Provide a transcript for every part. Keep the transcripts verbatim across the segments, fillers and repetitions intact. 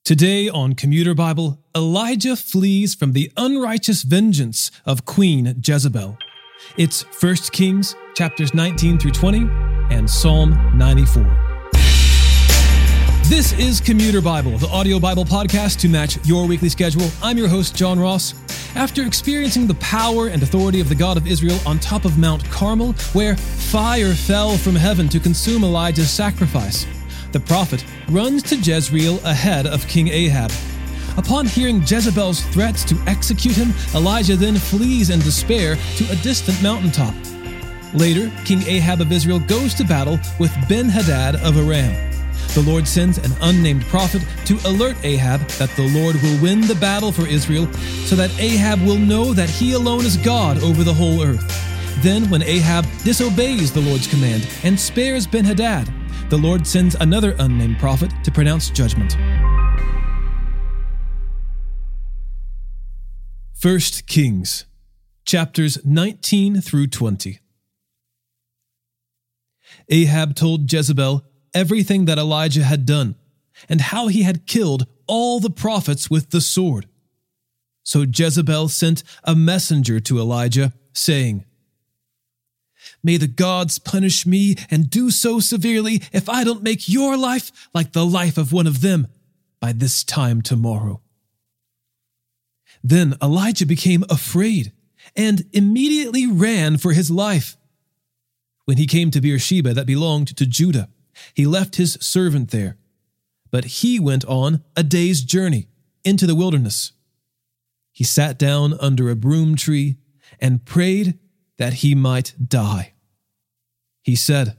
Today on Commuter Bible, Elijah flees from the unrighteous vengeance of Queen Jezebel. It's First Kings chapters nineteen through twenty and Psalm ninety-four. This is Commuter Bible, the audio Bible podcast to match your weekly schedule. I'm your host, John Ross. After experiencing the power and authority of the God of Israel on top of Mount Carmel, where fire fell from heaven to consume Elijah's sacrifice, the prophet runs to Jezreel ahead of King Ahab. Upon hearing Jezebel's threats to execute him, Elijah then flees in despair to a distant mountaintop. Later, King Ahab of Israel goes to battle with Ben-Hadad of Aram. The Lord sends an unnamed prophet to alert Ahab that the Lord will win the battle for Israel, so that Ahab will know that he alone is God over the whole earth. Then, when Ahab disobeys the Lord's command and spares Ben-Hadad, the Lord sends another unnamed prophet to pronounce judgment. First Kings, chapters nineteen through twenty. Ahab told Jezebel everything that Elijah had done, and how he had killed all the prophets with the sword. So Jezebel sent a messenger to Elijah, saying, "May the gods punish me and do so severely if I don't make your life like the life of one of them by this time tomorrow." Then Elijah became afraid and immediately ran for his life. When he came to Beersheba that belonged to Judah, he left his servant there, but he went on a day's journey into the wilderness. He sat down under a broom tree and prayed that he might die. He said,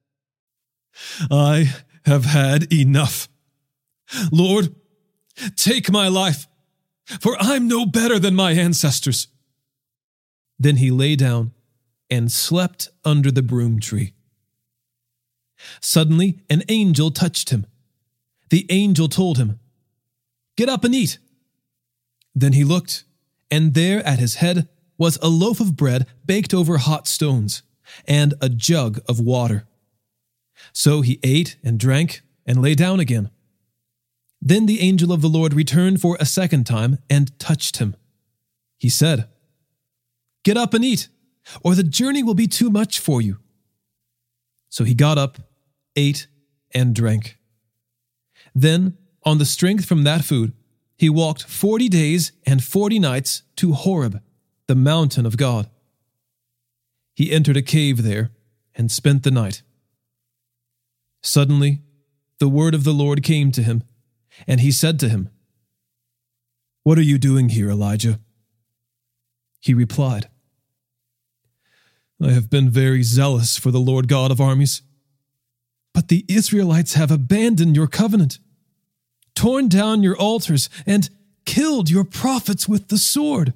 "I have had enough. Lord, take my life, for I'm no better than my ancestors." Then he lay down and slept under the broom tree. Suddenly, an angel touched him. The angel told him, "Get up and eat." Then he looked, and there at his head was a loaf of bread baked over hot stones, and a jug of water. So he ate and drank and lay down again. Then the angel of the Lord returned for a second time and touched him. He said, "Get up and eat, or the journey will be too much for you." So he got up, ate, and drank. Then, on the strength from that food, he walked forty days and forty nights to Horeb, the mountain of God. He entered a cave there and spent the night. Suddenly, the word of the Lord came to him, and he said to him, "What are you doing here, Elijah?" He replied, "I have been very zealous for the Lord God of armies. But the Israelites have abandoned your covenant, torn down your altars, and killed your prophets with the sword.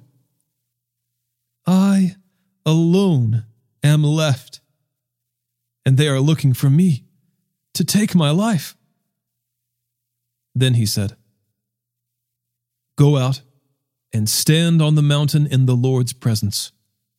I alone am left, and they are looking for me to take my life." Then he said, "Go out and stand on the mountain in the Lord's presence."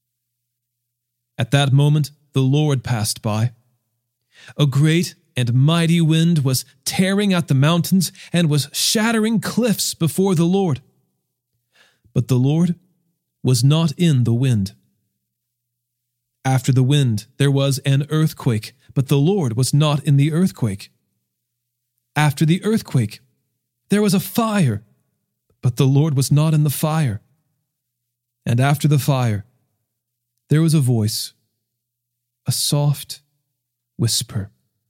At that moment, the Lord passed by. A great and mighty wind was tearing at the mountains and was shattering cliffs before the Lord. But the Lord was not in the wind. After the wind, there was an earthquake, but the Lord was not in the earthquake. After the earthquake, there was a fire, but the Lord was not in the fire. And after the fire, there was a voice, a soft whisper.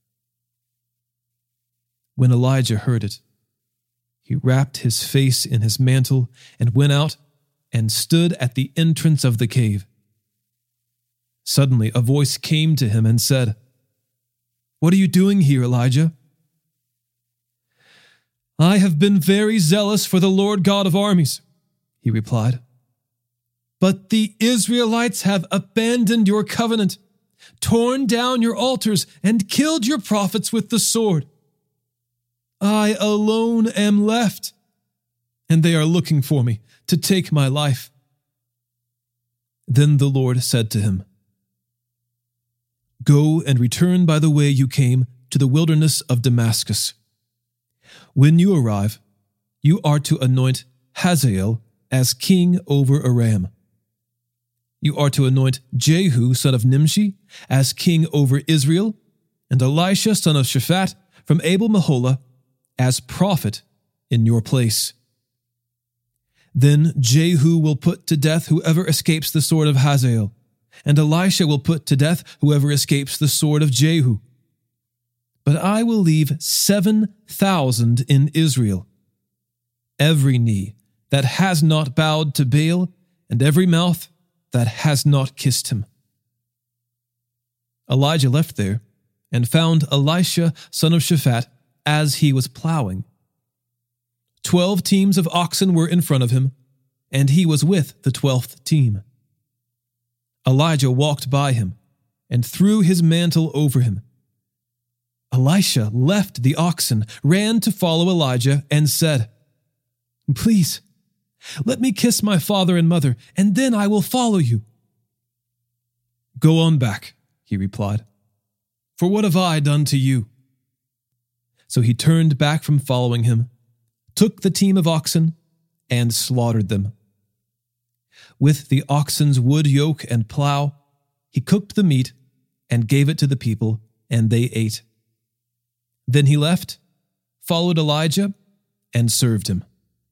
When Elijah heard it, he wrapped his face in his mantle and went out and stood at the entrance of the cave. Suddenly a voice came to him and said, "What are you doing here, Elijah?" "I have been very zealous for the Lord God of armies," he replied. "But the Israelites have abandoned your covenant, torn down your altars, and killed your prophets with the sword. I alone am left, and they are looking for me to take my life." Then the Lord said to him, "Go and return by the way you came to the wilderness of Damascus. When you arrive, you are to anoint Hazael as king over Aram. You are to anoint Jehu, son of Nimshi, as king over Israel, and Elisha, son of Shaphat, from Abel-Meholah, as prophet in your place. Then Jehu will put to death whoever escapes the sword of Hazael, and Elisha will put to death whoever escapes the sword of Jehu. But I will leave seven thousand in Israel, every knee that has not bowed to Baal, and every mouth that has not kissed him. Elijah left there and found Elisha, son of Shaphat, as he was plowing. Twelve teams of oxen were in front of him, and he was with the twelfth team. Elijah walked by him and threw his mantle over him. Elisha left the oxen, ran to follow Elijah, and said, "Please, let me kiss my father and mother, and then I will follow you." "Go on back," he replied, "for what have I done to you?" So he turned back from following him, took the team of oxen, and slaughtered them. With the oxen's wood yoke and plow, he cooked the meat and gave it to the people, and they ate. Then he left, followed Elijah, and served him.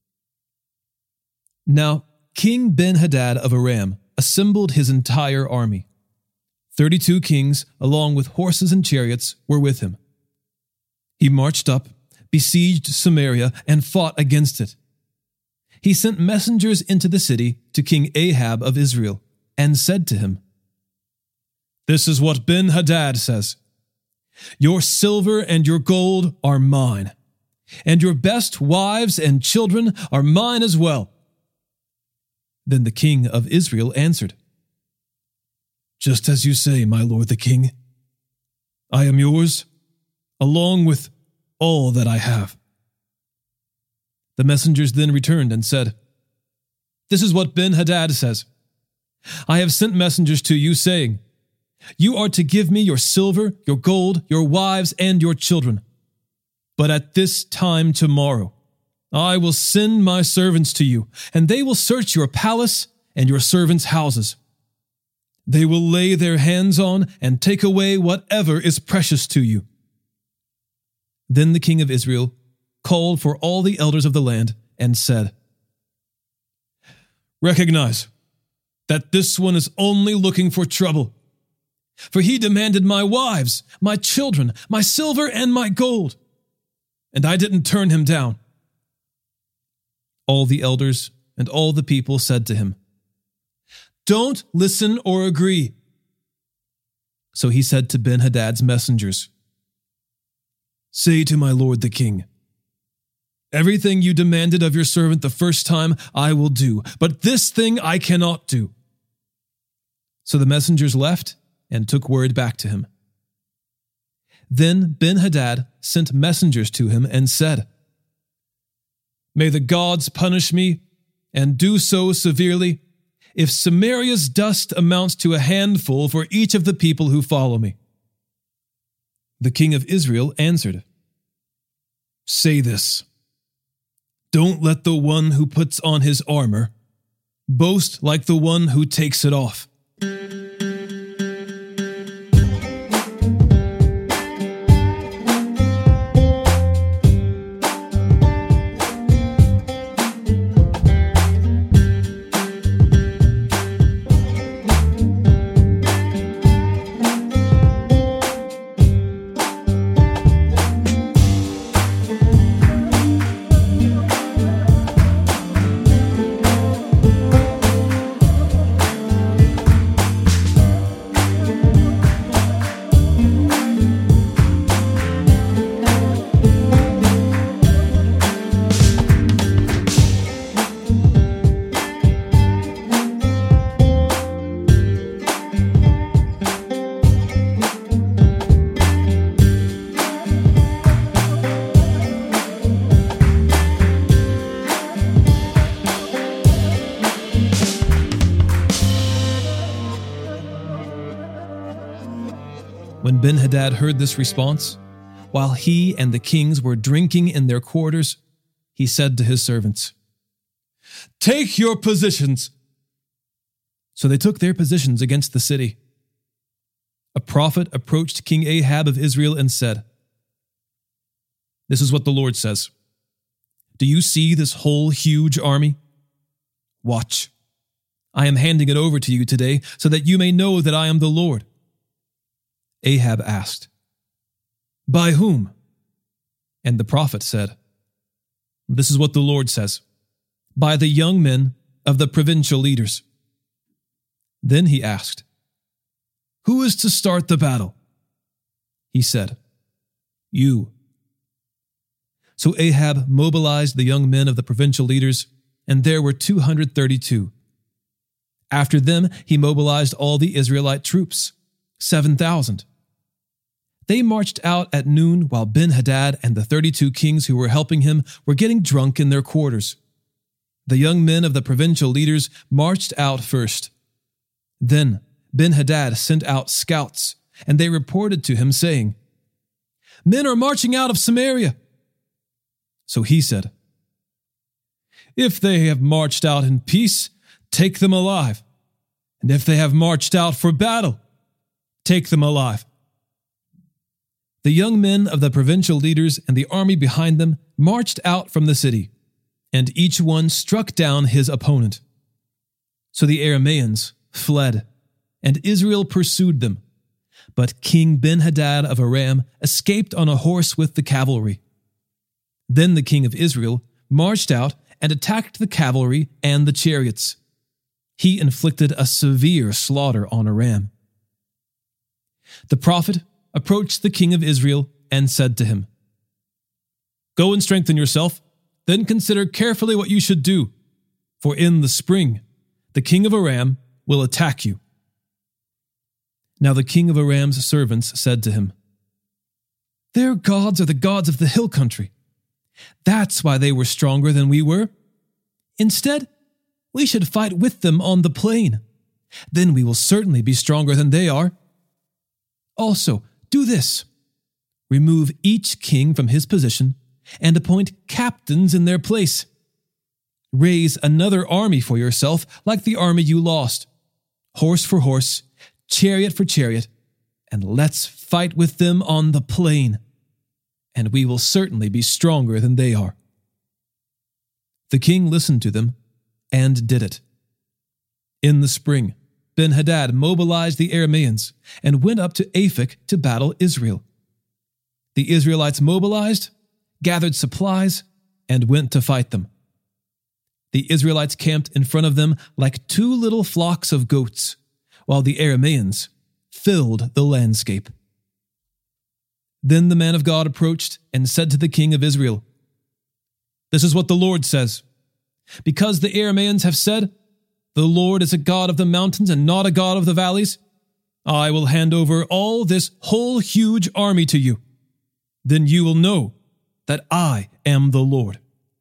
Now King Ben-Hadad of Aram assembled his entire army. Thirty-two kings, along with horses and chariots, were with him. He marched up, besieged Samaria, and fought against it. He sent messengers into the city to King Ahab of Israel, and said to him, "This is what Ben-Hadad says. Your silver and your gold are mine, and your best wives and children are mine as well." Then the king of Israel answered, "Just as you say, my lord the king. I am yours, along with all that I have." The messengers then returned and said, "This is what Ben-Hadad says. I have sent messengers to you, saying, 'You are to give me your silver, your gold, your wives, and your children. But at this time tomorrow, I will send my servants to you, and they will search your palace and your servants' houses. They will lay their hands on and take away whatever is precious to you.'" Then the king of Israel called for all the elders of the land and said, "Recognize that this one is only looking for trouble. For he demanded my wives, my children, my silver, and my gold, and I didn't turn him down." All the elders and all the people said to him, "Don't listen or agree." So he said to Ben-Hadad's messengers, "Say to my lord the king, everything you demanded of your servant the first time I will do, but this thing I cannot do." So the messengers left and took word back to him. Then Ben-Hadad sent messengers to him and said, "May the gods punish me, and do so severely, if Samaria's dust amounts to a handful for each of the people who follow me." The king of Israel answered, "Say this: don't let the one who puts on his armor boast like the one who takes it off." When Ben-Hadad heard this response, while he and the kings were drinking in their quarters, he said to his servants, "Take your positions." So they took their positions against the city. A prophet approached King Ahab of Israel and said, "This is what the Lord says. Do you see this whole huge army? Watch. I am handing it over to you today so that you may know that I am the Lord." Ahab asked, "By whom?" And the prophet said, "This is what the Lord says, by the young men of the provincial leaders." Then he asked, "Who is to start the battle?" He said, "You." So Ahab mobilized the young men of the provincial leaders, and there were two hundred thirty-two. After them, he mobilized all the Israelite troops, seven thousand. They marched out at noon while Ben-Hadad and the thirty-two kings who were helping him were getting drunk in their quarters. The young men of the provincial leaders marched out first. Then Ben-Hadad sent out scouts, and they reported to him, saying, "Men are marching out of Samaria." So he said, "If they have marched out in peace, take them alive. And if they have marched out for battle, take them alive." The young men of the provincial leaders and the army behind them marched out from the city, and each one struck down his opponent. So the Arameans fled, and Israel pursued them. But King Ben-Hadad of Aram escaped on a horse with the cavalry. Then the king of Israel marched out and attacked the cavalry and the chariots. He inflicted a severe slaughter on Aram. The prophet approached the king of Israel and said to him, "Go and strengthen yourself, then consider carefully what you should do, for in the spring the king of Aram will attack you." Now the king of Aram's servants said to him, "Their gods are the gods of the hill country. That's why they were stronger than we were. Instead, we should fight with them on the plain. Then we will certainly be stronger than they are. Also, do this: remove each king from his position and appoint captains in their place. Raise another army for yourself like the army you lost, horse for horse, chariot for chariot, and let's fight with them on the plain, and we will certainly be stronger than they are." The king listened to them and did it. In the spring, Ben-Hadad mobilized the Arameans and went up to Aphek to battle Israel. The Israelites mobilized, gathered supplies, and went to fight them. The Israelites camped in front of them like two little flocks of goats, while the Arameans filled the landscape. Then the man of God approached and said to the king of Israel, "This is what the Lord says. Because the Arameans have said, 'The Lord is a God of the mountains and not a God of the valleys,' I will hand over all this whole huge army to you. Then you will know that I am the Lord."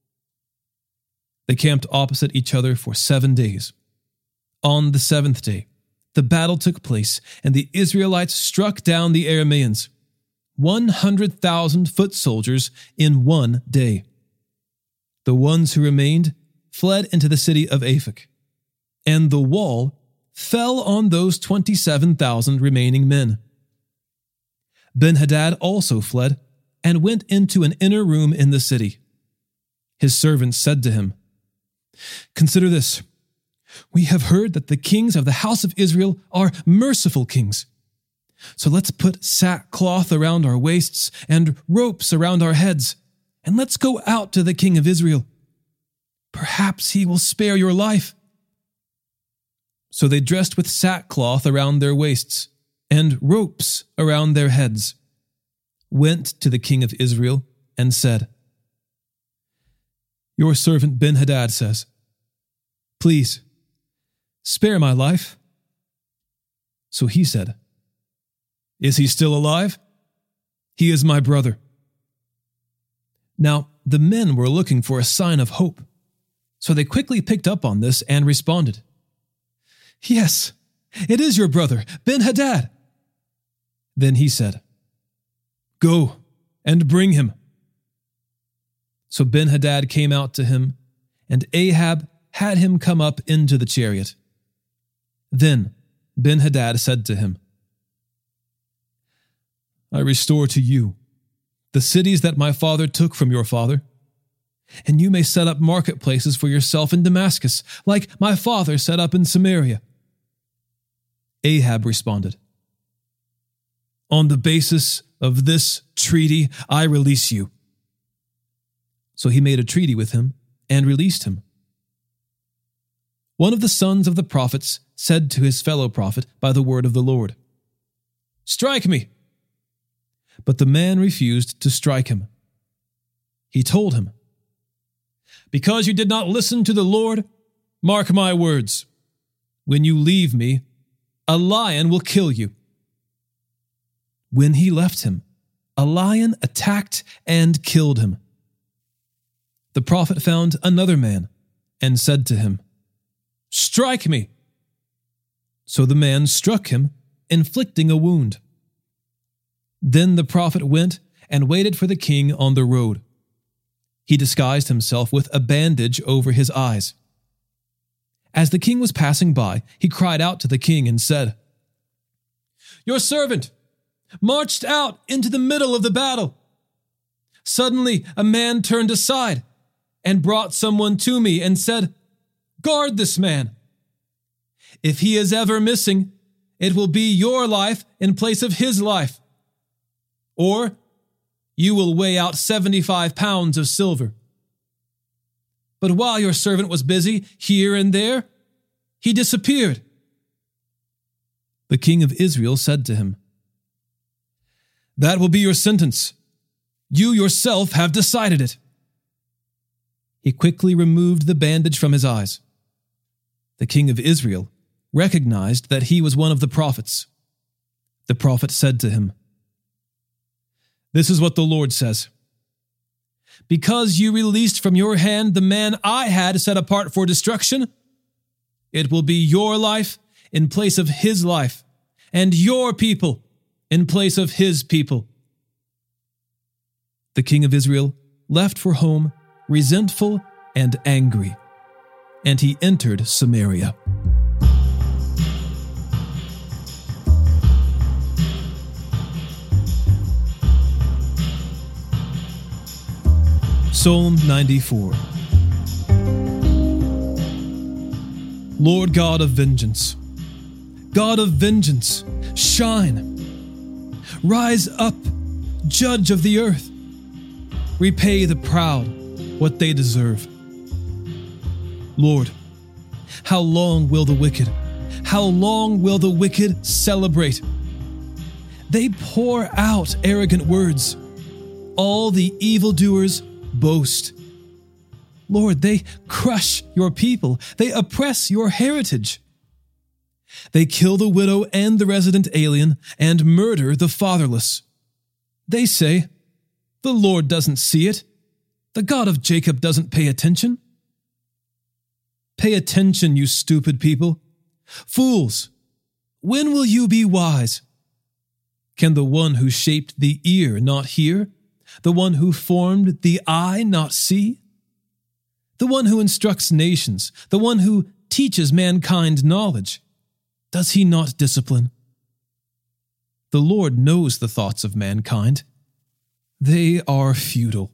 They camped opposite each other for seven days. On the seventh day, the battle took place, and the Israelites struck down the Arameans, one hundred thousand foot soldiers in one day. The ones who remained fled into the city of Aphek, and the wall fell on those twenty-seven thousand remaining men. Ben-Hadad also fled and went into an inner room in the city. His servants said to him, "Consider this. We have heard that the kings of the house of Israel are merciful kings. So let's put sackcloth around our waists and ropes around our heads, and let's go out to the king of Israel. Perhaps he will spare your life." So they dressed with sackcloth around their waists and ropes around their heads, went to the king of Israel, and said, "Your servant Ben-Hadad says, 'Please, spare my life.'" So he said, "Is he still alive? He is my brother." Now the men were looking for a sign of hope, so they quickly picked up on this and responded, "Yes, it is your brother, Ben-Hadad." Then he said, "Go and bring him." So Ben-Hadad came out to him, and Ahab had him come up into the chariot. Then Ben-Hadad said to him, I restore to you the cities that my father took from your father, and you may set up marketplaces for yourself in Damascus, like my father set up in Samaria. Ahab responded, On the basis of this treaty, I release you. So he made a treaty with him and released him. One of the sons of the prophets said to his fellow prophet by the word of the Lord, Strike me! But the man refused to strike him. He told him, Because you did not listen to the Lord, mark my words. When you leave me, a lion will kill you. When he left him, a lion attacked and killed him. The prophet found another man and said to him, Strike me! So the man struck him, inflicting a wound. Then the prophet went and waited for the king on the road. He disguised himself with a bandage over his eyes. As the king was passing by, he cried out to the king and said, Your servant marched out into the middle of the battle. Suddenly a man turned aside and brought someone to me and said, Guard this man. If he is ever missing, it will be your life in place of his life. Or you will weigh out seventy-five pounds of silver. But while your servant was busy here and there, he disappeared. The king of Israel said to him, That will be your sentence. You yourself have decided it. He quickly removed the bandage from his eyes. The king of Israel recognized that he was one of the prophets. The prophet said to him, This is what the Lord says. Because you released from your hand the man I had set apart for destruction, it will be your life in place of his life, and your people in place of his people. The king of Israel left for home resentful and angry, and he entered Samaria. Psalm ninety-four. Lord God of vengeance, God of vengeance, shine. Rise up, judge of the earth. Repay the proud what they deserve. Lord, how long will the wicked, how long will the wicked celebrate? They pour out arrogant words. All the evildoers boast. Lord, they crush your people. They oppress your heritage. They kill the widow and the resident alien and murder the fatherless. They say, The Lord doesn't see it. The God of Jacob doesn't pay attention. Pay attention, you stupid people. Fools, when will you be wise? Can the one who shaped the ear not hear? The one who formed the eye not see? The one who instructs nations, the one who teaches mankind knowledge, does he not discipline? The Lord knows the thoughts of mankind. They are futile.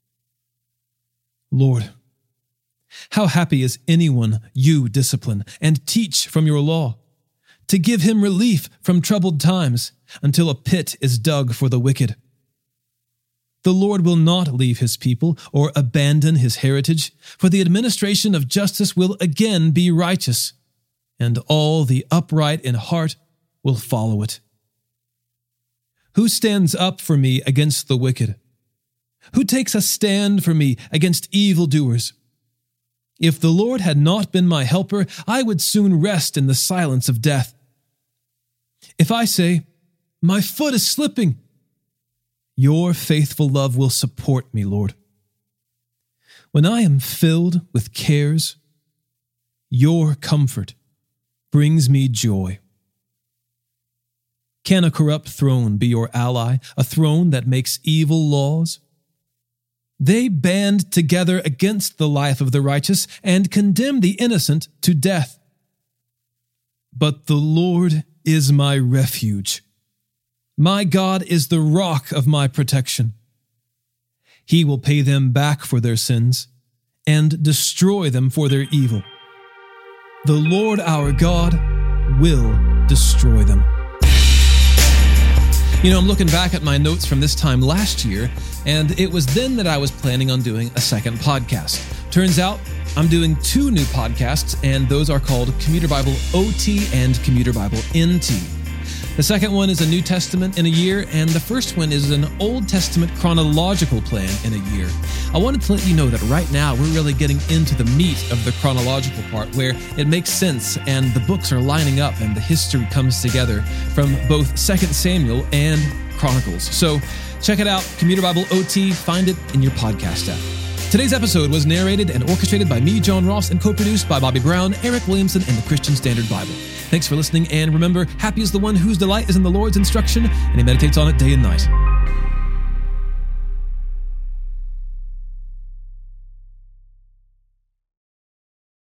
Lord, how happy is anyone you discipline and teach from your law, to give him relief from troubled times until a pit is dug for the wicked. The Lord will not leave his people or abandon his heritage, for the administration of justice will again be righteous, and all the upright in heart will follow it. Who stands up for me against the wicked? Who takes a stand for me against evildoers? If the Lord had not been my helper, I would soon rest in the silence of death. If I say, My foot is slipping, your faithful love will support me, Lord. When I am filled with cares, your comfort brings me joy. Can a corrupt throne be your ally, a throne that makes evil laws? They band together against the life of the righteous and condemn the innocent to death. But the Lord is my refuge. My God is the rock of my protection. He will pay them back for their sins and destroy them for their evil. The Lord our God will destroy them. You know, I'm looking back at my notes from this time last year, and it was then that I was planning on doing a second podcast. Turns out, I'm doing two new podcasts, and those are called Commuter Bible O T and Commuter Bible N T. The second one is a New Testament in a year, and the first one is an Old Testament chronological plan in a year. I wanted to let you know that right now we're really getting into the meat of the chronological part, where it makes sense and the books are lining up and the history comes together from both Second Samuel and Chronicles. So check it out, Commuter Bible O T, find it in your podcast app. Today's episode was narrated and orchestrated by me, John Ross, and co-produced by Bobby Brown, Eric Williamson, and the Christian Standard Bible. Thanks for listening, and remember, happy is the one whose delight is in the Lord's instruction, and he meditates on it day and night.